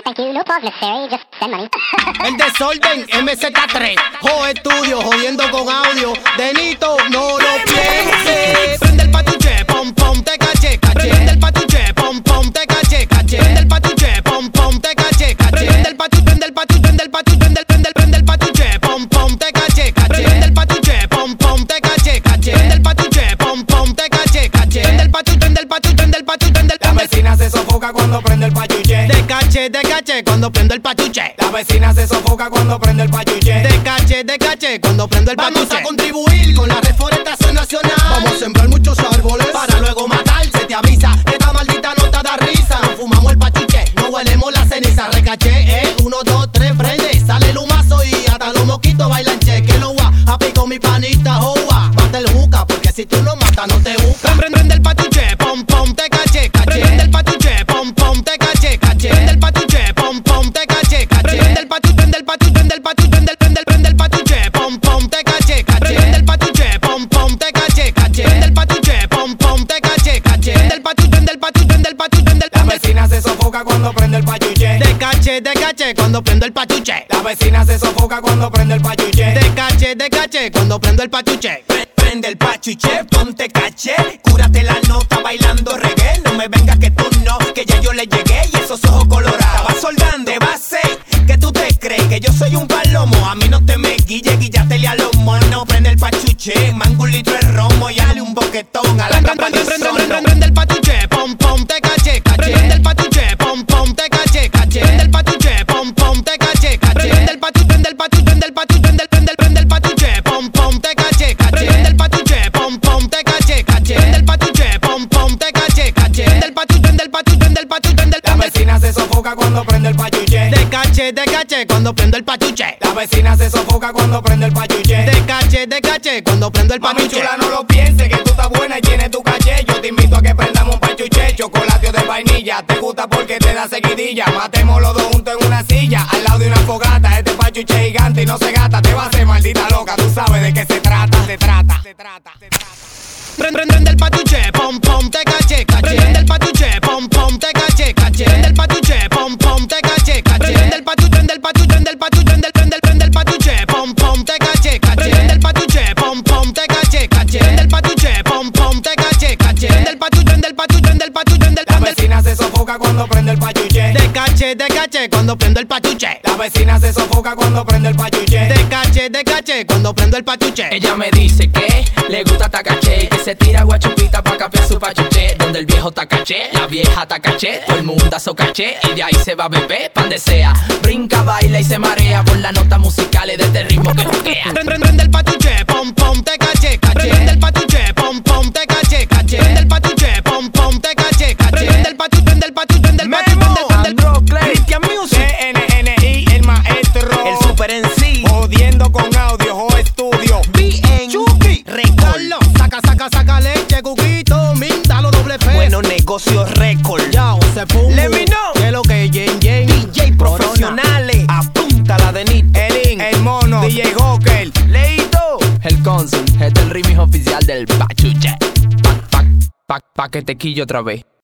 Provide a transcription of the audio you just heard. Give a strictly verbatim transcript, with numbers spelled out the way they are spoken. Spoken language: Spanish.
thank you. No pause necessary, just send money. El desorden, M Z tres, Jo Estudio, jodiendo con audio. Denito, no lo pienses. Prende el patuche, pom pom, te caché, caché. Prende el patuche, pom pom, te caché, caché. Prende el patuche, pom pom, te caché, caché. Prende el patuche, prende el patuche, prende el patuche, prende el prende el prende el patuche, pom pom, te caché, caché. Prende el patuche, pom pom, te caché, caché. Prende el patuche, pom pom, te caché, caché. Prende el patuche, prende el patuche, prende el patuche, prende el. La vecina se sofoca cuando prende el pachuche. De caché, de caché, cuando prendo el pachuche. La vecina se sofoca cuando prende el pachuche. De caché, de caché, cuando prendo el pachuche. Vamos a contribuir con la reforestación nacional. Vamos a sembrar muchos árboles para luego matarse. Te avisa que esta maldita nota da risa. No fumamos el pachuche, no huelemos la ceniza. Recaché, eh, uno, dos, tres, prende. Sale el humazo y hasta los mosquitos bailan che. Que lo va a pico mi panita, joa. Mata el juca, porque si tú no matas no te busca. Prende, prende el pachuche, pom pom, te caché, caché. Prende el pachuche, pom pom, te caché, caché. Prende el pachuche, pom pom, te caché, caché. Prende el pachuche, prende el pachuche, prende el pachuche, prende el prende el prende el pachuche, pom pom, te caché, caché. Prende el pachuche, pom pom, te caché, caché. Prende el pachuche, pom pom, te caché, caché. Prende el pachuche, prende el pachuche, prende el pachuche, prende el. La vecina se sofoca cuando prende el pachuche. De caché, de caché, cuando prendo el pachuche. La vecina se sofoca cuando prende el pachuche. De caché, de caché, cuando prendo el pachuche. Prende el pachuche, ponte caché. Cúrate la nota bailando reggae. No me vengas que tú no, que ya yo le llegué. Y esos ojos colorados. Vas soldando, te va a hacer que tú te crees que yo soy un palomo. A mí no te me guille, guillatele a los monos. Prende el pachuche, mango un litro de romo. Y dale un boquetón a la capa de solo. Prende el pachuche, pom pom, te caché, caché. Prende el pachuche, pom pom, te caché, caché. Prende el pachuche, pom pom, te caché, caché. Prende el pachuche, prende el pachuche, prende el pachuche, prende el prende el prende el pachuche, pom pom, te caché, caché. Prende el pachuche, pom pom, te caché, caché. Prende el pachuche, pom pom, te caché, caché. Prende el pachuche, prende el pachuche, prende el pachuche, prende el. La vecina se sofoca cuando prende el pachuche. De caché, de caché, cuando prendo el pachuche. La vecina se sofoca cuando prende el pachuche. De caché, de caché, cuando prendo el Mami pachuche. chula, no lo pienses, que tú estás buena y tienes tu caché. Yo te invito a que prendamos un pachuche. Chocolate o de vainilla, te gusta porque te da seguidilla. Matemos los dos juntos en una silla, al lado de una fogata. Este pachuche gigante y no se gata. Te va a hacer maldita loca, tú sabes de qué se trata. Se trata, se trata, se trata. Prende, prende el patuche, pom pom, te caché, caché. Prende el patuche, pom pom, te caché, caché. Prende el patuche, pom pom, te caché, caché. Prende el patuche, prende el patuche, prende el patuche, prende el prende el prende el patuche, pom pom, te caché, caché. Prende el patuche, pom pom, te caché, caché. Prende el patuche, pom pom, te caché, caché. Prende el patuche, prende el patuche, prende el patuche, prende el La prende el. vecina se sofoca cuando prende el pachuche. De caché, de caché, cuando prendo el patuche. La vecina se sofoca cuando prende el pachuche. De caché, de caché, cuando prendo el patuche. Ella me dice que le gusta tacaché y que se tira guachupita pa' capear su pachuche. Donde el viejo tacaché, la vieja tacaché, todo el mundo a caché y de ahí se va a beber pan de sea. Brinca, baila y se marea por las notas musicales de este ritmo que juquea. Prende, prende el patuche, pom pom, te caché, caché. Prende el patuche, pom pom, te caché, caché. Prende el patuche, pom pom, te caché, caché. Prende el patuche, prende el patuche, prende el patuche, prende el prende el. Christian Music, T N N I, el maestro, El super en sí. jodiendo con audio, Jo Estudio. B N Chucky, Record. saca, saca, saca leche, cuquito, mindalo doble fe. Bueno, negocio récord. ya se pum. Let me know. Que lo que yen yen. D J profesionales. Apunta la de Nit. Elin, el mono, D J Joker. Leito. El cónsul, este es el remix oficial del pachuche. Pa, pa, pa, pa que te quille otra vez.